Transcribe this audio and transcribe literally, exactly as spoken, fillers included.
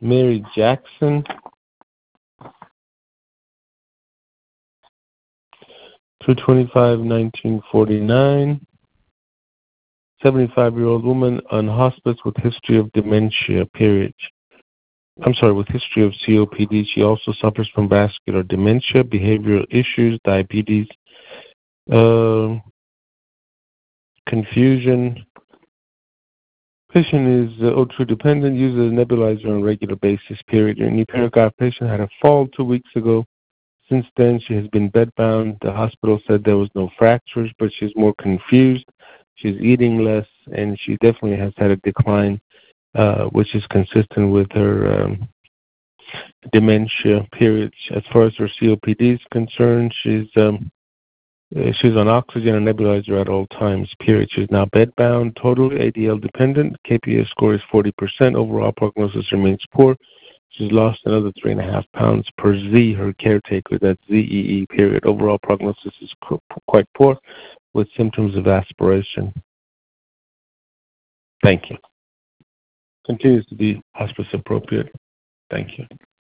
Mary Jackson, two twenty-five nineteen forty-nine, seventy-five-year-old woman on hospice with history of dementia, period. I'm sorry, with history of C O P D. She also suffers from vascular dementia, behavioral issues, diabetes, uh, confusion. Patient is uh, O two dependent, uses a nebulizer on a regular basis, period. Your paragraph patient had a fall two weeks ago. Since then, she has been bedbound. The hospital said there was no fractures, but she's more confused. She's eating less, and she definitely has had a decline, uh, which is consistent with her um, dementia, period. As far as her C O P D is concerned, she's um, uh, she's on oxygen and nebulizer at all times, period. She's now bedbound, totally A D L dependent. K P A score is forty percent. Overall prognosis remains poor. She's lost another three and a half pounds per Z, her caretaker. That's Z E E, period. Overall prognosis is quite poor with symptoms of aspiration. Thank you. Continues to be hospice appropriate. Thank you.